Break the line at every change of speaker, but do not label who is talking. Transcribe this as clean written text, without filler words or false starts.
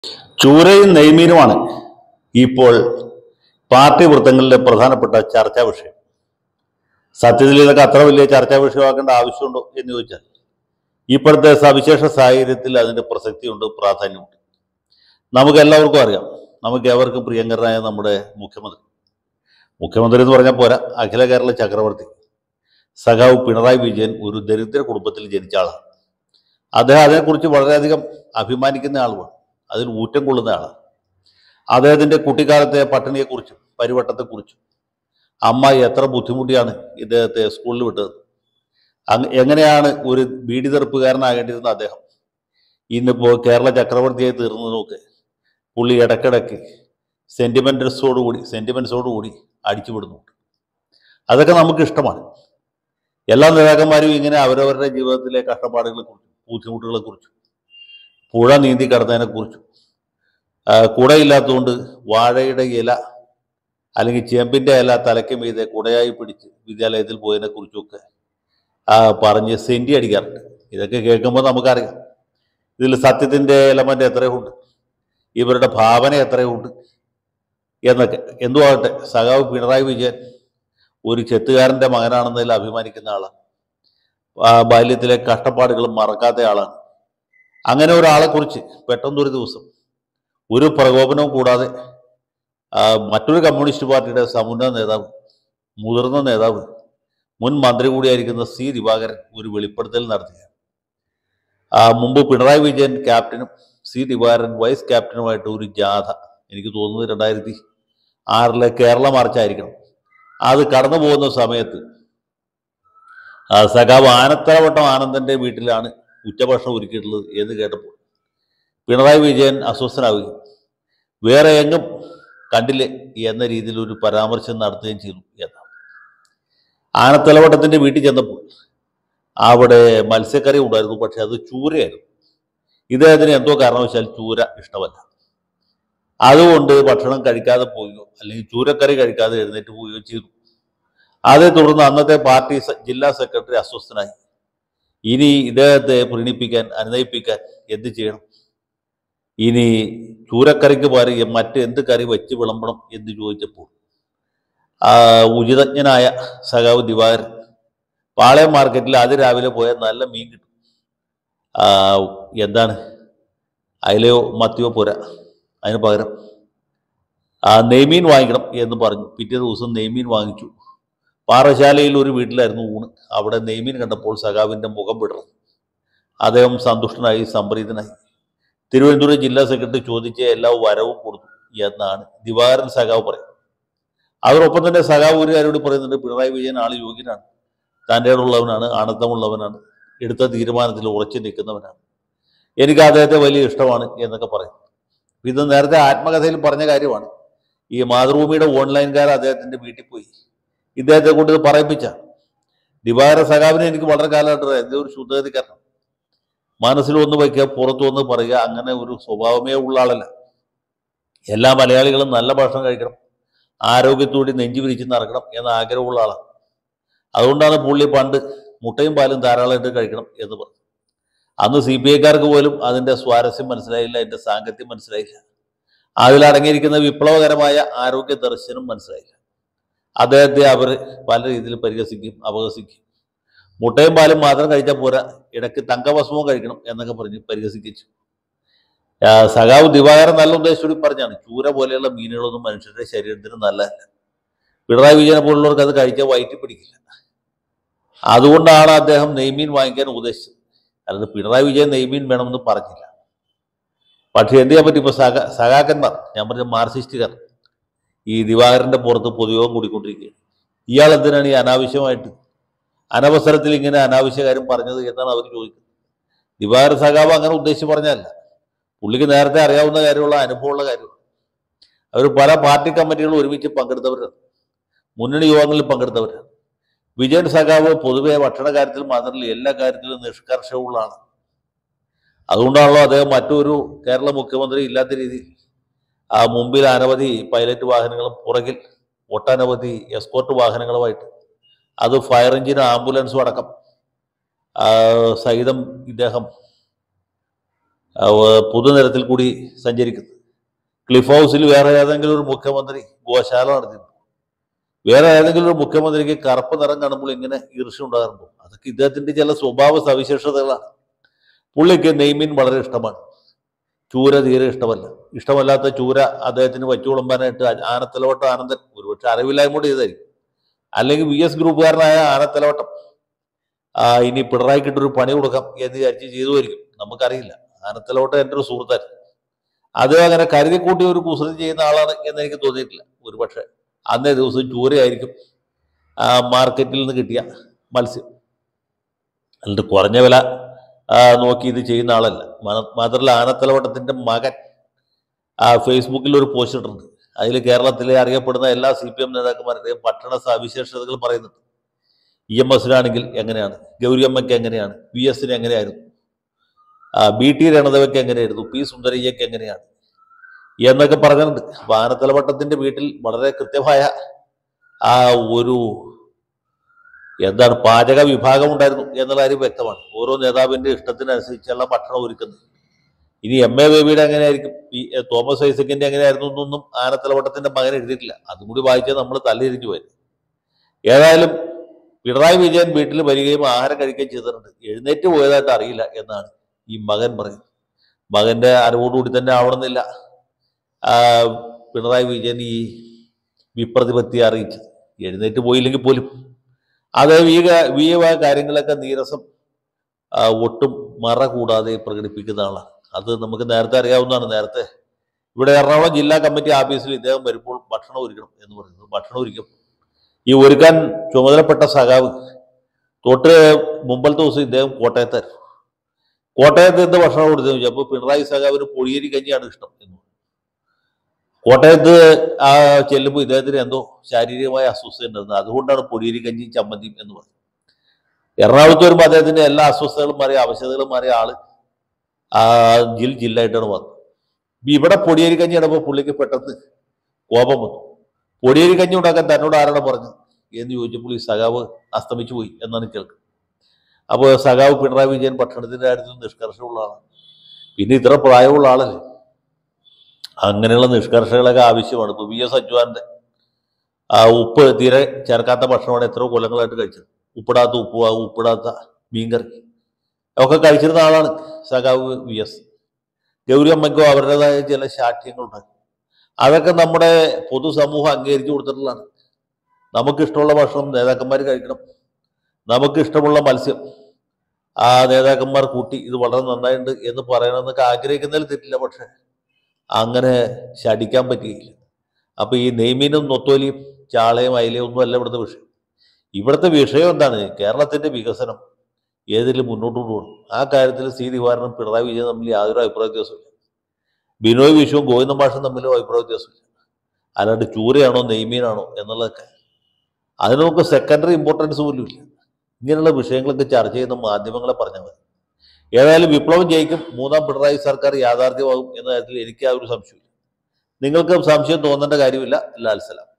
ചൂരയും നെയ്മീനുമാണ് ഇപ്പോൾ പാർട്ടി വൃത്തങ്ങളിലെ പ്രധാനപ്പെട്ട ചർച്ചാ വിഷയം. സത്യത്തിൽ ഇതൊക്കെ അത്ര വലിയ ചർച്ചാ വിഷയമാക്കേണ്ട ആവശ്യമുണ്ടോ എന്ന് ചോദിച്ചാൽ ഇപ്പോഴത്തെ സവിശേഷ സാഹചര്യത്തിൽ അതിൻ്റെ പ്രസക്തിയുണ്ട്, പ്രാധാന്യമുണ്ട്. നമുക്ക് എല്ലാവർക്കും അറിയാം, നമുക്ക് എവർക്കും പ്രിയങ്കരനായ നമ്മുടെ മുഖ്യമന്ത്രി എന്ന് പറഞ്ഞാൽ പോരാ, അഖില കേരള ചക്രവർത്തി സഖാവ് പിണറായി വിജയൻ ഒരു ദരിദ്ര കുടുംബത്തിൽ ജനിച്ച ആളാണ്. അദ്ദേഹം അതിനെക്കുറിച്ച് വളരെയധികം അഭിമാനിക്കുന്ന ആളുമാണ്, അതിൽ ഊറ്റം കൊള്ളുന്ന ആളാണ്. അദ്ദേഹത്തിൻ്റെ കുട്ടിക്കാലത്തെ പട്ടിണിയെക്കുറിച്ചും പരിവട്ടത്തെക്കുറിച്ചും അമ്മ എത്ര ബുദ്ധിമുട്ടിയാണ് ഇദ്ദേഹത്തെ സ്കൂളിൽ വിട്ടത്, എങ്ങനെയാണ് ഒരു ബീഡി തെറുപ്പുകാരനാകേണ്ടിയിരുന്ന അദ്ദേഹം ഇന്നിപ്പോൾ കേരള ചക്രവർത്തിയായി തീർന്നതൊക്കെ പുള്ളി ഇടയ്ക്കിടയ്ക്ക് സെന്റിമെന്റ്സോടുകൂടി അടിച്ചുവിടുന്നുണ്ട്. അതൊക്കെ നമുക്ക് ഇഷ്ടമാണ്. എല്ലാ നേതാക്കന്മാരും ഇങ്ങനെ അവരവരുടെ ജീവിതത്തിലെ കഷ്ടപ്പാടുകളെക്കുറിച്ചും ബുദ്ധിമുട്ടുകളെക്കുറിച്ചും പുഴ നീന്തി കടന്നതിനെക്കുറിച്ചും കുടയില്ലാത്തതുകൊണ്ട് വാഴയുടെ ഇല അല്ലെങ്കിൽ ചേമ്പിൻ്റെ ഇല തലയ്ക്ക് മീതെ കുടയായി പിടിച്ച് വിദ്യാലയത്തിൽ പോയതിനെക്കുറിച്ചൊക്കെ പറഞ്ഞ് സെൻറ്റി അടിക്കാറുണ്ട്. ഇതൊക്കെ കേൾക്കുമ്പോൾ നമുക്കറിയാം ഇതിൽ സത്യത്തിൻ്റെ എലമെൻ്റ് എത്രയുണ്ട്, ഇവരുടെ ഭാവന എത്രയുണ്ട് എന്നൊക്കെ. എന്തുവാകട്ടെ, സഖാവ് പിണറായി വിജയൻ ഒരു ചെത്തുകാരൻ്റെ മകനാണെന്നതിൽ അഭിമാനിക്കുന്ന ആളാണ്. ബാല്യത്തിലെ കഷ്ടപ്പാടുകളും മറക്കാത്ത ആളാണ്. അങ്ങനെ ഒരാളെക്കുറിച്ച് പെട്ടെന്നൊരു ദിവസം ഒരു പ്രകോപനവും കൂടാതെ മറ്റൊരു കമ്മ്യൂണിസ്റ്റ് പാർട്ടിയുടെ സമുന്നത നേതാവ്, മുതിർന്ന നേതാവ്, മുൻ മന്ത്രി കൂടിയായിരിക്കുന്ന സി ദിവാകരൻ ഒരു വെളിപ്പെടുത്തൽ നടത്തുകയാണ്. മുമ്പ് പിണറായി വിജയൻ ക്യാപ്റ്റനും സി ദിവാകരൻ വൈസ് ക്യാപ്റ്റനുമായിട്ട് ഒരു ജാഥ, എനിക്ക് തോന്നുന്നത് 2006 കേരള മാർച്ചായിരിക്കണം, അത് കടന്നു പോകുന്ന സമയത്ത് സഖാവ് ആനത്തലവട്ടം ആനന്ദൻ്റെ വീട്ടിലാണ് ഉച്ചഭക്ഷണം ഒരുക്കിയിട്ടുള്ളത് എന്ന് കേട്ടപ്പോൾ പിണറായി വിജയൻ അസ്വസ്ഥനാവുകയും വേറെ എങ്ങും കണ്ടില്ലേ എന്ന രീതിയിൽ ഒരു പരാമർശം നടത്തുകയും ചെയ്തു എന്നാണ്. ആനത്തലവട്ടത്തിൻ്റെ വീട്ടിൽ ചെന്നപ്പോൾ അവിടെ മത്സ്യക്കറി ഉണ്ടായിരുന്നു, പക്ഷെ അത് ചൂരയായിരുന്നു. ഇദ്ദേഹത്തിന് എന്തോ കാരണവശാൽ ചൂര ഇഷ്ടമല്ല. അതുകൊണ്ട് ഭക്ഷണം കഴിക്കാതെ പോവുകയോ അല്ലെങ്കിൽ ചൂരക്കറി കഴിക്കാതെ എഴുന്നേറ്റ് പോവുകയോ ചെയ്തു. അതേ തുടർന്ന് അന്നത്തെ പാർട്ടി ജില്ലാ സെക്രട്ടറി അസ്വസ്ഥനായി. ഇനി ഇദ്ദേഹത്തെ പ്രീണിപ്പിക്കാൻ, അനുനയിപ്പിക്കാൻ എന്ത് ചെയ്യണം? ഇനി ചൂരക്കറിക്ക് പകരം മറ്റ് എന്ത് കറി വെച്ച് വിളമ്പണം എന്ന് ചോദിച്ചപ്പോൾ ഉചിതജ്ഞനായ സഖാവ് ദിവാകരൻ പാളയം മാർക്കറ്റിൽ അതിരാവിലെ പോയാൽ നല്ല മീൻ കിട്ടും, എന്താണ് അയിലയോ മത്തിയോ പോരാ, അതിന് പകരം നെയ്മീൻ വാങ്ങിക്കണം എന്ന് പറഞ്ഞു. പിറ്റേ ദിവസം നെയ്മീൻ വാങ്ങിച്ചു. പാറശാലയിൽ ഒരു വീട്ടിലായിരുന്നു ഊണ്. അവിടെ നെയ്മീൻ കണ്ടപ്പോൾ സഖാവിൻ്റെ മുഖം വിടർന്നു. അദ്ദേഹം സന്തുഷ്ടനായി, സംപ്രീതനായി. തിരുവനന്തപുരം ജില്ലാ സെക്രട്ടറി ചോദിച്ച എല്ലാ വരവും കൊടുത്തു എന്നാണ് ദിവാകരൻ സഖാവ് പറയുന്നത്. അതോടൊപ്പം തന്നെ സഖാവ് ഒരു കാര്യം കൂടി പറയുന്നുണ്ട്, പിണറായി വിജയൻ ആൾ യോഗ്യനാണ്, തൻ്റെ ഉള്ളവനാണ്, ആണത്തമുള്ളവനാണ്, എടുത്ത തീരുമാനത്തിൽ ഉറച്ചു നിൽക്കുന്നവനാണ്, എനിക്ക് അദ്ദേഹത്തെ വലിയ ഇഷ്ടമാണ് എന്നൊക്കെ പറയും. ഇത് നേരത്തെ ആത്മകഥയിൽ പറഞ്ഞ കാര്യമാണ്. ഈ മാതൃഭൂമിയുടെ ഓൺലൈൻകാർ അദ്ദേഹത്തിൻ്റെ വീട്ടിൽ പോയി ഇദ്ദേഹത്തെ കൊണ്ട് ഇത് പറയിപ്പിച്ച ദിവാകര സഖാവിനെ എനിക്ക് വളരെ കാലമായിട്ട് എന്തോ ഒരു ശുദ്ധഗതിക്കാരൻ, മനസ്സിൽ ഒന്ന് വയ്ക്കുക, പുറത്തു വന്ന് പറയുക, അങ്ങനെ ഒരു സ്വഭാവമേ ഉള്ള ആളല്ല. എല്ലാ മലയാളികളും നല്ല ഭക്ഷണം കഴിക്കണം, ആരോഗ്യത്തോടെ നെഞ്ചു വിരിച്ച് നടക്കണം എന്ന ആഗ്രഹമുള്ള ആളാണ്. അതുകൊണ്ടാണ് പുള്ളി പണ്ട് മുട്ടയും പാലും ധാരാളമായിട്ട് കഴിക്കണം എന്ന് പറഞ്ഞു. അന്ന് CPI-ക്കാർക്ക് പോലും അതിൻ്റെ സ്വാരസ്യം മനസ്സിലായില്ല, അതിൻ്റെ സാങ്കത്യം മനസ്സിലായില്ല, അതിലടങ്ങിയിരിക്കുന്ന വിപ്ലവകരമായ ആരോഗ്യ ദർശനം മനസ്സിലായില്ല. അദ്ദേഹത്തെ അവർ പല രീതിയിൽ പരിഹസിക്കും, അപഹസിക്കും. മുട്ടയും പാലും മാത്രം കഴിച്ചാൽ പോരാ, ഇടയ്ക്ക് തങ്കഭസ്മവും കഴിക്കണം എന്നൊക്കെ പറഞ്ഞ് പരിഹസിച്ചു. സഖാവ് ദിവാകരൻ നല്ല ഉദ്ദേശത്തോടെ പറഞ്ഞാണ്, ചൂര പോലെയുള്ള മീനുകളൊന്നും മനുഷ്യരുടെ ശരീരത്തിന് നല്ലതല്ല, പിണറായി വിജയനെ പോലുള്ളവർക്ക് അത് കഴിച്ചാൽ വയറ്റി പിടിക്കില്ല. അതുകൊണ്ടാണ് അദ്ദേഹം നെയ്മീൻ വാങ്ങിക്കാൻ ഉപദേശിച്ചത്. അല്ലാതെ പിണറായി വിജയൻ നെയ്മീൻ വേണമെന്ന് പറഞ്ഞില്ല. പക്ഷെ എന്ത് ചെയ്യാൻ പറ്റും? ഇപ്പോൾ സഖാക്കന്മാർ, ഞാൻ പറഞ്ഞ മാർക്സിസ്റ്റുകാർ, ഈ ദിവാകരൻ്റെ പുറത്ത് പൊതുയോഗം കൂടിക്കൊണ്ടിരിക്കുകയാണ്. ഇയാൾ എന്തിനാണ് ഈ അനാവശ്യമായിട്ട് അനവസരത്തിൽ ഇങ്ങനെ അനാവശ്യ കാര്യം പറഞ്ഞത് എന്നാണ് അവർ ചോദിക്കുന്നത്. ദിവാകര സഖാവ് അങ്ങനെ ഉദ്ദേശിച്ച് പറഞ്ഞല്ല, പുള്ളിക്ക് നേരത്തെ അറിയാവുന്ന കാര്യമുള്ള അനുഭവമുള്ള കാര്യമാണ്. അവർ പല പാർട്ടി കമ്മിറ്റികളും ഒരുമിച്ച് പങ്കെടുത്തവരാണ്, മുന്നണി യോഗങ്ങളിൽ പങ്കെടുത്തവരാണ്. വിജയൻ സഖാവ് പൊതുവെ ഭക്ഷണ കാര്യത്തിൽ മാത്രമല്ല എല്ലാ കാര്യത്തിലും നിഷ്കർഷമുള്ളതാണ്. അതുകൊണ്ടാണല്ലോ അദ്ദേഹം മറ്റൊരു കേരള മുഖ്യമന്ത്രി ഇല്ലാത്ത രീതിയിൽ മുമ്പിൽ അനവധി പൈലറ്റ് വാഹനങ്ങളും പുറകിൽ ഒട്ടനവധി എസ്കോർട്ട് വാഹനങ്ങളുമായിട്ട്, അത് ഫയർ എഞ്ചിനും ആംബുലൻസും അടക്കം സഹിതം ഇദ്ദേഹം പൊതുനിരത്തിൽ കൂടി സഞ്ചരിക്കുന്നത്. ക്ലിഫ് ഹൗസിൽ വേറെ ഏതെങ്കിലും ഒരു മുഖ്യമന്ത്രി ഗോശാല നടത്തിയിരുന്നു. വേറെ ഏതെങ്കിലും ഒരു മുഖ്യമന്ത്രിക്ക് കറുപ്പ് നിറം കാണുമ്പോൾ ഇങ്ങനെ ഈർഷ്യ ഉണ്ടാകുമ്പോൾ അതൊക്കെ ഇദ്ദേഹത്തിന്റെ ചില സ്വഭാവ സവിശേഷതകളാണ്. പുള്ളിക്ക് നെയ്മീൻ വളരെ ഇഷ്ടമാണ്, ചൂര തീരെ ഇഷ്ടമല്ല. ഇഷ്ടമല്ലാത്ത ചൂര അദ്ദേഹത്തിന് വച്ചു വിളമ്പാനായിട്ട് ആനത്തലവട്ടം ആനന്ദൻ ഒരുപക്ഷെ അറിവില്ലായ്മ ചെയ്തായിരിക്കും, അല്ലെങ്കിൽ VS ഗ്രൂപ്പുകാരനായ ആനത്തലവട്ടം ഇനി പിണറായിക്കിട്ടൊരു പണി കൊടുക്കാം എന്ന് വിചാരിച്ച് ചെയ്തുമായിരിക്കും, നമുക്കറിയില്ല. ആനത്തലവട്ടം എൻ്റെ ഒരു സുഹൃത്തായിരുന്നു. അത് അങ്ങനെ കരുതിക്കൂട്ടി ഒരു കുസൃതി ചെയ്യുന്ന ആളാണ് എന്ന് എനിക്ക് തോന്നിയിട്ടില്ല. ഒരുപക്ഷെ അന്നേ ദിവസം ചൂരയായിരിക്കും മാർക്കറ്റിൽ നിന്ന് കിട്ടിയ മത്സ്യം. എന്നിട്ട് കുറഞ്ഞ വില നോക്കി ഇത് ചെയ്യുന്ന ആളല്ല. മാത്രമല്ല ആനത്തലവട്ടത്തിൻ്റെ മകൻ ഫേസ്ബുക്കിൽ ഒരു പോസ്റ്റ് ഇട്ടിട്ടുണ്ട്. അതിൽ കേരളത്തിലെ അറിയപ്പെടുന്ന എല്ലാ CPM നേതാക്കന്മാരുടെയും പട്ടണ സവിശേഷതകൾ പറയുന്നുണ്ട്. EMSനാണെങ്കിൽ എങ്ങനെയാണ്, ഗൗരിയമ്മയ്ക്ക് എങ്ങനെയാണ്, VSന് എങ്ങനെയായിരുന്നു, BT രണദേവയ്ക്ക് എങ്ങനെയായിരുന്നു, P സുന്ദരയ്യക്ക് എങ്ങനെയാണ് എന്നൊക്കെ പറഞ്ഞിട്ടുണ്ട്. അപ്പൊ ആനത്തലവട്ടത്തിന്റെ വീട്ടിൽ വളരെ കൃത്യമായ ഒരു പാചക വിഭാഗം ഉണ്ടായിരുന്നു എന്നുള്ള കാര്യം വ്യക്തമാണ്. ഓരോ നേതാവിന്റെ ഇഷ്ടത്തിനനുസരിച്ചുള്ള ഭക്ഷണം ഒരുക്കുന്നത്. ഇനി MA ബേബിയുടെ എങ്ങനെയായിരിക്കും, തോമസ് ഐസക്കിന്റെ എങ്ങനെയായിരുന്നു എന്നൊന്നും ആനത്തലവട്ടത്തിന്റെ മകൻ എഴുതിയിട്ടില്ല. അതും കൂടി വായിച്ചാൽ നമ്മൾ തല്ലിരിഞ്ഞു പോയി. ഏതായാലും പിണറായി വിജയൻ വീട്ടിൽ വരികയും ആഹാരം കഴിക്കുകയും ചെയ്തിട്ടുണ്ട്. എഴുന്നേറ്റ് പോയതായിട്ട് അറിയില്ല എന്നാണ് ഈ മകൻ പറയുന്നത്. മകന്റെ അറിവോടുകൂടി തന്നെ ആവണമെന്നില്ല പിണറായി വിജയൻ ഈ വിപ്രതിപത്തി അറിയിച്ചത്. എഴുന്നേറ്റ് പോയില്ലെങ്കിൽ പോലും അത് ഈ കാര്യങ്ങളൊക്കെ നീരസം ഒട്ടും മറ കൂടാതെ പ്രകടിപ്പിക്കുന്ന ആളാണ്. അത് നമുക്ക് നേരത്തെ അറിയാവുന്നതാണ്. നേരത്തെ ഇവിടെ എറണാകുളം ജില്ലാ കമ്മിറ്റി ഓഫീസിൽ ഇദ്ദേഹം വരുമ്പോൾ ഭക്ഷണം ഒരുക്കണം എന്ന് പറയുന്നത്. ഭക്ഷണം ഒരുക്കും. ഈ ഒരുക്കാൻ ചുമതലപ്പെട്ട സഖാവ് തൊട്ട് മുമ്പത്തെ ദിവസം ഇദ്ദേഹം കോട്ടയത്തായിരുന്നു. കോട്ടയത്ത് എന്ത് ഭക്ഷണം കൊടുത്തെന്ന് ചോദിച്ചപ്പോൾ പിണറായി സഖാവിന് പൊടിയേരി കഞ്ഞിയാണ് ഇഷ്ടം എന്ന്. കോട്ടയത്ത് ചെല്ലുമ്പോൾ ഇദ്ദേഹത്തിന് എന്തോ ശാരീരികമായ അസ്വസ്ഥത ഉണ്ടായിരുന്നു, അതുകൊണ്ടാണ് പൊടിയേരി കഞ്ഞിയും ചമ്മന്തിയും എന്ന് പറയുന്നത്. എറണാകുളത്ത് വരുമ്പോൾ അദ്ദേഹത്തിന്റെ എല്ലാ അസ്വസ്ഥതകളും മാറിയ അവശതകളും മാറിയ ആള് ജില്ലായിട്ടാണ് വന്നത്. ഇവിടെ പൊടിയേരി കഞ്ഞി ഇടുമ്പോൾ പുള്ളിക്ക് പെട്ടെന്ന് കോപം വന്നു. പൊടിയേരി കഞ്ഞി ഉണ്ടാക്കാൻ തന്നോട് ആരാണ് പറഞ്ഞത് എന്ന് ചോദിച്ചപ്പോൾ ഈ സഖാവ് അസ്തമിച്ചു പോയി എന്നാണ് കേൾക്കുന്നത്. അപ്പോൾ സഖാവ് പിണറായി വിജയൻ ഭക്ഷണത്തിന്റെ കാര്യത്തിൽ നിഷ്കർഷമുള്ള ആളാണ്. പിന്നെ ഇത്ര പ്രായമുള്ള ആളല്ലേ, അങ്ങനെയുള്ള നിഷ്കർഷകളൊക്കെ ആവശ്യമാണ്. ഇപ്പോൾ VS അച്യുതാനന്ദൻ ഉപ്പ് തീരെ ചേർക്കാത്ത ഭക്ഷണമാണ് എത്രയോ കൊല്ലങ്ങളായിട്ട് കഴിച്ചത്. ഉപ്പിടാത്ത ഉപ്പുമാവും, ഉപ്പിടാത്ത മീൻകറി ഒക്കെ കഴിച്ചിരുന്ന ആളാണ് സഖാവ് VS. ഗൗരിയമ്മയ്ക്കോ അവരുടേതായ ചില ശാഠ്യങ്ങളുണ്ടാകും. അതൊക്കെ നമ്മുടെ പൊതുസമൂഹം അംഗീകരിച്ചു കൊടുത്തിട്ടുള്ളതാണ്. നമുക്കിഷ്ടമുള്ള ഭക്ഷണം നേതാക്കന്മാർ കഴിക്കണം, നമുക്കിഷ്ടമുള്ള മത്സ്യം നേതാക്കന്മാർ കൂട്ടി ഇത് വളരെ നന്നായിട്ടുണ്ട് എന്ന് പറയണമെന്നൊക്കെ ആഗ്രഹിക്കുന്നതിൽ തെറ്റില്ല. പക്ഷെ അങ്ങനെ ശടിക്കാൻ പറ്റുകയില്ല. അപ്പൊ ഈ നെയ്മീനും നൊത്തോലിയും ചാളയും അയിലയും ഒന്നും അല്ല ഇവിടുത്തെ വിഷയം. ഇവിടുത്തെ വിഷയം എന്താണ്? കേരളത്തിന്റെ വികസനം ഏതിൽ മുന്നോട്ട് കൊണ്ടുപോകണം. ആ കാര്യത്തിൽ C ദിവാകരനും പിണറായി വിജയൻ തമ്മിൽ യാതൊരു അഭിപ്രായ വ്യത്യാസമില്ല. ബിനോയ് വിശ്വവും ഗോവിന്ദ മാഷും തമ്മിലും അഭിപ്രായ വ്യത്യാസമില്ല. അല്ലാണ്ട് ചൂരയാണോ നെയ്മീനാണോ എന്നുള്ളതൊക്കെ അതിന് നമുക്ക് സെക്കൻഡറി ഇമ്പോർട്ടൻസ് പോലും ഇല്ല. ഇങ്ങനെയുള്ള വിഷയങ്ങളൊക്കെ ചർച്ച ചെയ്യുന്ന മാധ്യമങ്ങളെ പറഞ്ഞാൽ മതി. ഏതായാലും വിപ്ലവം ജയിക്കും, മൂന്നാം പിണറായി സർക്കാർ യാഥാർത്ഥ്യമാകും എന്ന കാര്യത്തിൽ എനിക്ക് ആ ഒരു സംശയമില്ല. നിങ്ങൾക്ക് സംശയം തോന്നേണ്ട കാര്യമില്ല. ലാൽ സലാം.